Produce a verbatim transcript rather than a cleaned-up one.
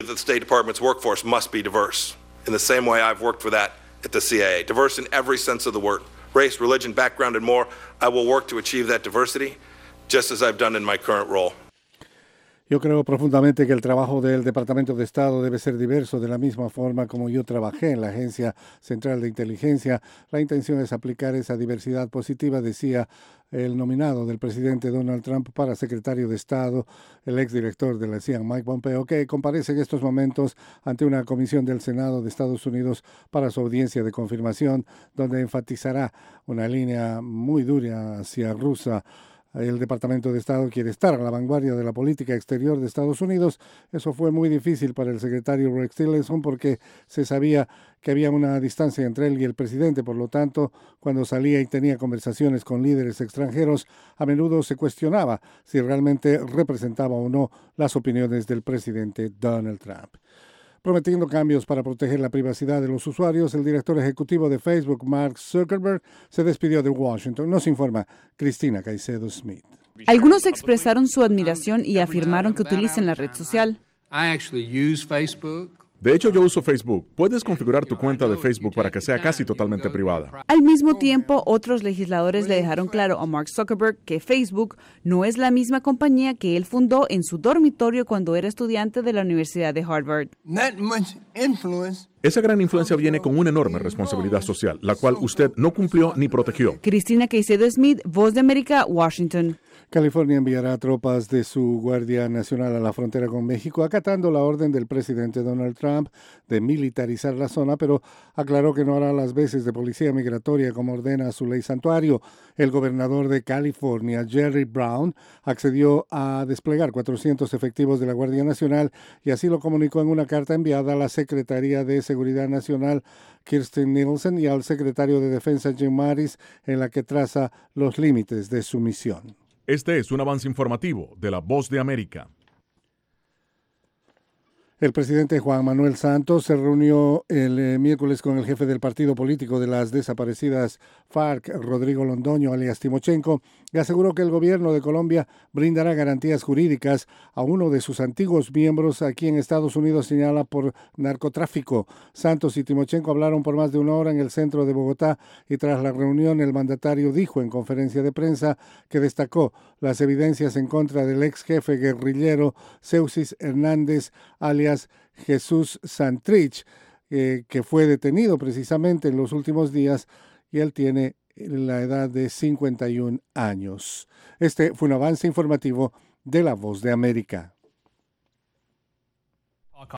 The State Department's workforce must be diverse. In the same way I've worked for that at the C I A. Diverse in every sense of the word. Race, religion, background, and more. I will work to achieve that diversity, just as I've done in my current role. Yo creo profundamente que el trabajo del Departamento de Estado debe ser diverso de la misma forma como yo trabajé en la Agencia Central de Inteligencia. La intención es aplicar esa diversidad positiva, decía el nominado del presidente Donald Trump para secretario de Estado, el exdirector de la C I A, Mike Pompeo, que comparece en estos momentos ante una comisión del Senado de Estados Unidos para su audiencia de confirmación, donde enfatizará una línea muy dura hacia Rusia. El Departamento de Estado quiere estar a la vanguardia de la política exterior de Estados Unidos. Eso fue muy difícil para el secretario Rex Tillerson porque se sabía que había una distancia entre él y el presidente. Por lo tanto, cuando salía y tenía conversaciones con líderes extranjeros, a menudo se cuestionaba si realmente representaba o no las opiniones del presidente Donald Trump. Prometiendo cambios para proteger la privacidad de los usuarios, el director ejecutivo de Facebook, Mark Zuckerberg, se despidió de Washington. Nos informa Cristina Caicedo Smith. Algunos expresaron su admiración y afirmaron que utilizan la red social. De hecho, yo uso Facebook. Puedes configurar tu cuenta de Facebook para que sea casi totalmente privada. Al mismo tiempo, otros legisladores le dejaron claro a Mark Zuckerberg que Facebook no es la misma compañía que él fundó en su dormitorio cuando era estudiante de la Universidad de Harvard. Esa gran influencia viene con una enorme responsabilidad social, la cual usted no cumplió ni protegió. Cristina Caicedo Smith, Voz de América, Washington. California enviará tropas de su Guardia Nacional a la frontera con México, acatando la orden del presidente Donald Trump de militarizar la zona, pero aclaró que no hará las veces de policía migratoria como ordena su ley santuario. El gobernador de California, Jerry Brown, accedió a desplegar cuatrocientos efectivos de la Guardia Nacional y así lo comunicó en una carta enviada a la Secretaría de Seguridad Nacional, Kirstjen Nielsen, y al secretario de Defensa, Jim Mattis, en la que traza los límites de su misión. Este es un avance informativo de La Voz de América. El presidente Juan Manuel Santos se reunió el eh, miércoles con el jefe del partido político de las desaparecidas FARC, Rodrigo Londoño, alias Timochenko, y aseguró que el gobierno de Colombia brindará garantías jurídicas a uno de sus antiguos miembros a quien Estados Unidos señala por narcotráfico. Santos y Timochenko hablaron por más de una hora en el centro de Bogotá y tras la reunión el mandatario dijo en conferencia de prensa que destacó las evidencias en contra del ex jefe guerrillero Seusis Hernández, alias Jesús Santrich, eh, que fue detenido precisamente en los últimos días y él tiene la edad de cincuenta y un años. Este fue un avance informativo de La Voz de América.